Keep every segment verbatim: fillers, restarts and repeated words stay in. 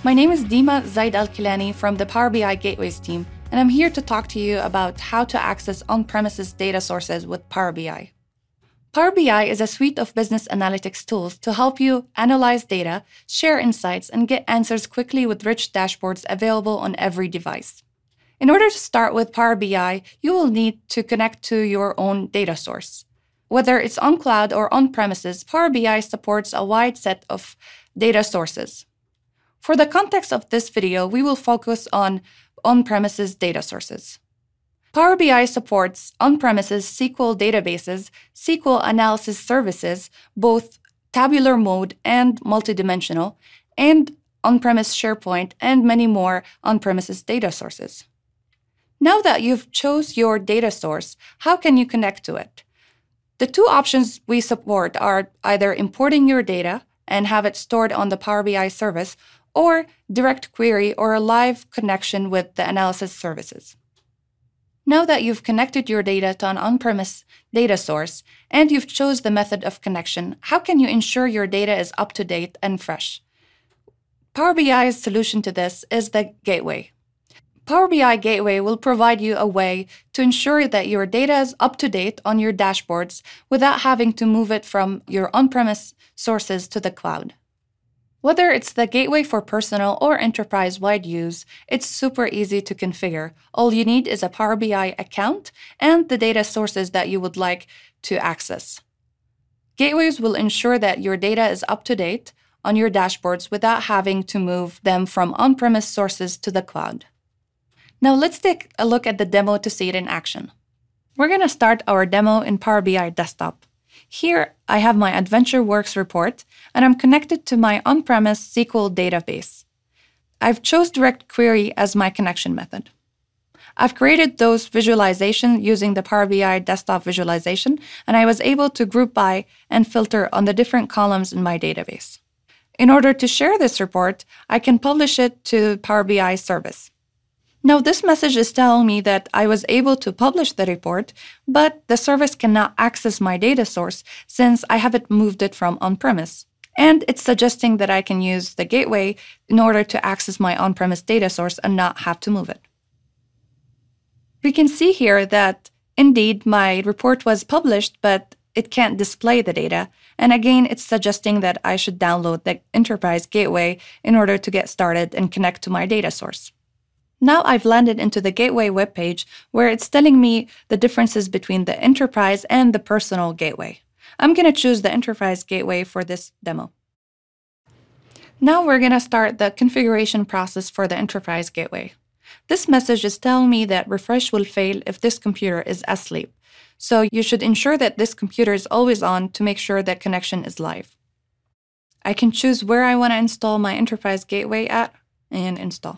My name is Dima Zaid Al-Kilani from the Power B I Gateways team, and I'm here to talk to you about how to access on-premises data sources with Power B I. Power B I is a suite of business analytics tools to help you analyze data, share insights, and get answers quickly with rich dashboards available on every device. In order to start with Power B I, you will need to connect to your own data source. Whether it's on cloud or on-premises, Power B I supports a wide set of data sources. For the context of this video, we will focus on on-premises data sources. Power B I supports on-premises S Q L databases, S Q L analysis services, both tabular mode and multidimensional, and on-premise SharePoint, and many more on-premises data sources. Now that you've chose your data source, how can you connect to it? The two options we support are either importing your data and have it stored on the Power B I service, or direct query or a live connection with the analysis services. Now that you've connected your data to an on-premise data source and you've chose the method of connection, how can you ensure your data is up-to-date and fresh? Power B I's solution to this is the Gateway. Power B I Gateway will provide you a way to ensure that your data is up-to-date on your dashboards without having to move it from your on-premise sources to the cloud. Whether it's the Gateway for personal or enterprise-wide use, it's super easy to configure. All you need is a Power B I account and the data sources that you would like to access. Gateways will ensure that your data is up-to-date on your dashboards without having to move them from on-premise sources to the cloud. Now let's take a look at the demo to see it in action. We're going to start our demo in Power B I Desktop. Here, I have my AdventureWorks report, and I'm connected to my on-premise S Q L database. I've chose Direct Query as my connection method. I've created those visualizations using the Power B I Desktop visualization, and I was able to group by and filter on the different columns in my database. In order to share this report, I can publish it to Power B I service. Now, this message is telling me that I was able to publish the report, but the service cannot access my data source since I haven't moved it from on-premise. And it's suggesting that I can use the Gateway in order to access my on-premise data source and not have to move it. We can see here that, indeed, my report was published, but it can't display the data. And again, it's suggesting that I should download the Enterprise Gateway in order to get started and connect to my data source. Now I've landed into the Gateway webpage where it's telling me the differences between the Enterprise and the Personal Gateway. I'm going to choose the Enterprise Gateway for this demo. Now we're going to start the configuration process for the Enterprise Gateway. This message is telling me that refresh will fail if this computer is asleep. So you should ensure that this computer is always on to make sure that connection is live. I can choose where I want to install my Enterprise Gateway at and install.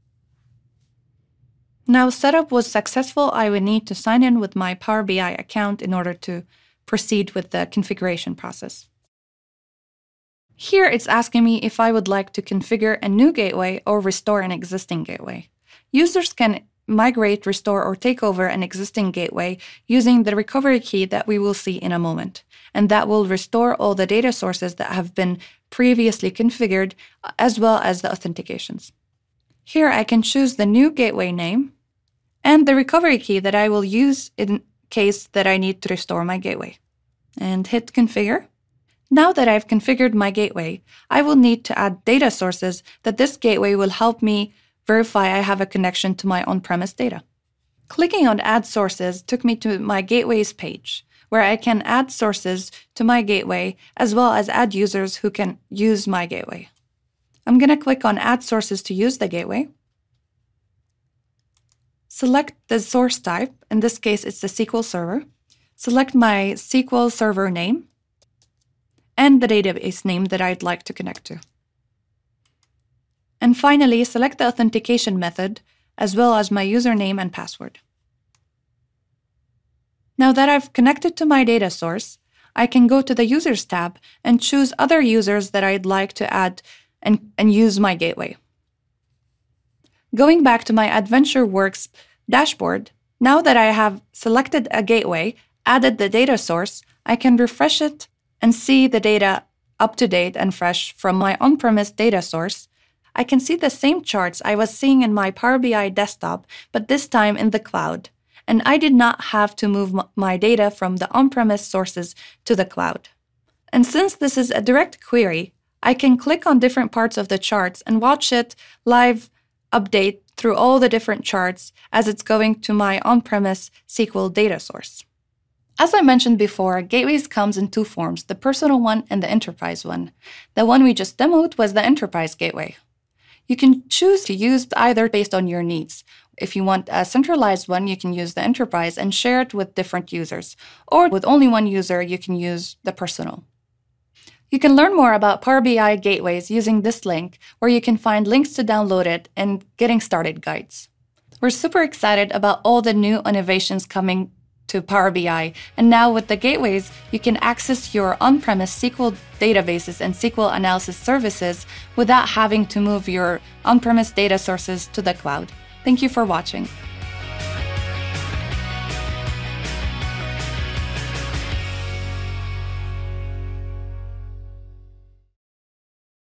Now setup was successful. I would need to sign in with my Power B I account in order to proceed with the configuration process. Here it's asking me if I would like to configure a new gateway or restore an existing gateway. Users can migrate, restore, or take over an existing gateway using the recovery key that we will see in a moment, and that will restore all the data sources that have been previously configured, as well as the authentications. Here I can choose the new gateway name and the recovery key that I will use in case that I need to restore my gateway. And hit configure. Now that I've configured my gateway, I will need to add data sources that this gateway will help me verify I have a connection to my on-premise data. Clicking on Add Sources took me to my Gateways page, where I can add sources to my gateway as well as add users who can use my gateway. I'm going to click on Add Sources to use the gateway. Select the source type. In this case, it's the S Q L Server. Select my S Q L Server name and the database name that I'd like to connect to. And finally, select the authentication method as well as my username and password. Now that I've connected to my data source, I can go to the Users tab and choose other users that I'd like to add and, and use my gateway. Going back to my AdventureWorks dashboard, now that I have selected a gateway, added the data source, I can refresh it and see the data up to date and fresh from my on-premise data source. I can see the same charts I was seeing in my Power B I desktop, but this time in the cloud. And I did not have to move m- my data from the on-premise sources to the cloud. And since this is a direct query, I can click on different parts of the charts and watch it live update through all the different charts as it's going to my on-premise S Q L data source. As I mentioned before, Gateways comes in two forms, the personal one and the enterprise one. The one we just demoed was the enterprise gateway. You can choose to use either based on your needs. If you want a centralized one, you can use the enterprise and share it with different users. Or with only one user, you can use the personal. You can learn more about Power B I Gateways using this link, where you can find links to download it and getting started guides. We're super excited about all the new innovations coming to Power B I, and now with the Gateways, you can access your on-premise S Q L databases and S Q L analysis services without having to move your on-premise data sources to the cloud. Thank you for watching.